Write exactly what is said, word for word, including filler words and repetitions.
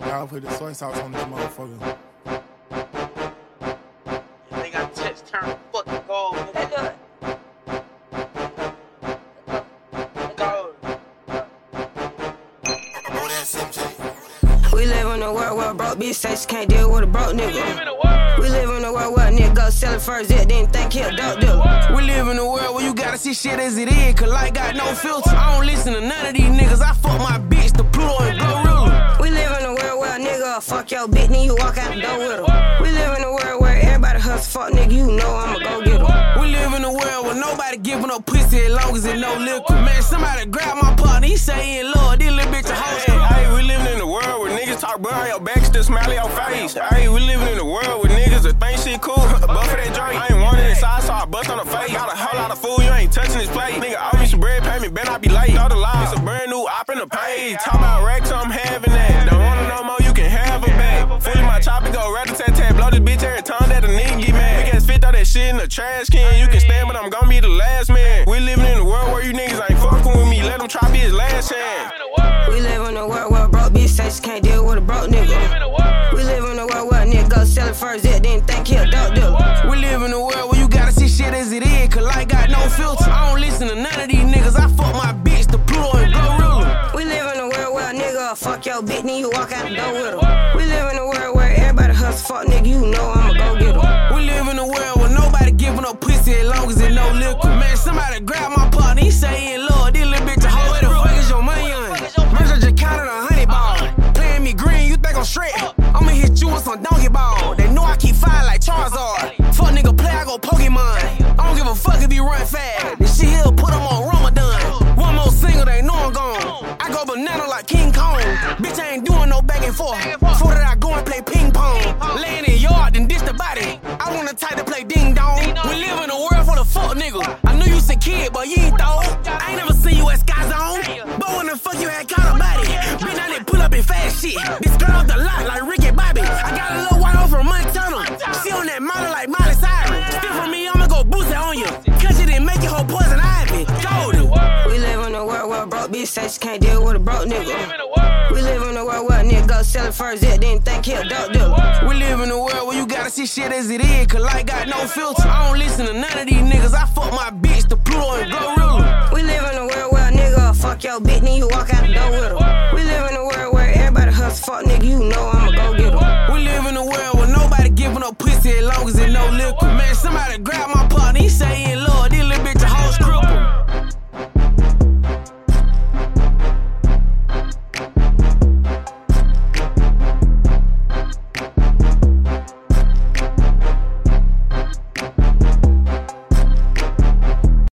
I'll put the soy sauce on this motherfucker. They got chest turn fucking gold. Nigga. We live in a world where broke bitch say she can't deal with a broke nigga. We live in a world where a nigga go sell it first, yet didn't think he a dope dealer. We live in a world where you gotta see shit as it is, cause life got no filter. I don't listen to none of these niggas, I fuck my bitch, the Pluto and Glorilla. We live in a world where a nigga fuck your bitch, then you walk out the door with her. We live in a world where everybody hustle, fuck nigga, you know I'ma go get her. We live in a world where nobody giving up pussy as long as it no liquor. Man, somebody grab my partner, he say he in love, this little bitch a hoe. Hey, hey, we living in a world where niggas talk behind your back, still smile your face. Hey, we living in a world where niggas that think shit cool, but for that drink. I ain't wanted inside, so I bust on the face. Got a whole lot of food, you ain't touching this plate. Nigga, owe me some bread, pay me, better not be late. Know the lie, it's a brand new op in the page. Talk about racks, I'm having that. Don't want it no more, you can have a bag. Fully my chopper, go rat-a-tat-tat, blow this bitch every time that a nigga get mad. Big ass fit, throw that shit in the trash can. You can stand, but I'm gon' be the last man. We living in a world where you niggas ain't fucking with me, let them try be his last chance. We live in a world where a broke bitch say she can't deal with a broke nigga. We live in a world where a nigga go sell it first, yet didn't think he a dope dealer. We live in a world where you gotta see shit as it is, cause life got no filter. I don't listen to none of these niggas, I fuck my bitch, the Pluto and Glorilla. We live in a world where a nigga fuck your bitch, then you walk out the door with her. We live in a world where everybody hustle, fuck nigga, you know I'ma go get her. We live in a world where nobody giving up pussy as long as it no liquor. Man, somebody grab my partner, he say he in love, this little bitch a hoe. Where the fuck is your money on? Mercer just counted a hundred ball. Playing me green, you think I'm straight? I'ma hit you with some donkey ball. They know I keep fire like Charizard. Fuck nigga play, I go Pokemon. I don't give a fuck if he run fast. This shit here put him on Ramadan. One more single, they know I'm gone. I go banana like King Kong. Bitch, I ain't doing no back and forth. Before that I go and play ping pong. Laying in yard, then dish the body. I want the type to play ding dong. We live in a world full of fuck niggas. I knew you was a kid, but you ain't thought. I ain't never seen you at Sky Zone. But when the fuck you had caught a body? Bitch, I didn't pull up in fast shit. This girl off the lot like Ricky Bobby. I got a little white hoe from Montana. She on that model like Miley Cyrus. Still from me, I'ma go boost it on you. Cause you didn't make your whole poison ivy. Golden. We live in a world where a broke bitch say she can't deal with a broke nigga. We live in a world where a nigga go sell it first, yet didn't think he a dope dealer. We live in a world where you gotta see shit as it is, cause life got no filter. I don't listen to none of these niggas, I fuck my bitch, the Pluto and Glorilla. We live in a world where a nigga fuck your bitch, then you walk out the door with her. We live in a world where everybody hustle, fuck nigga, you know I'm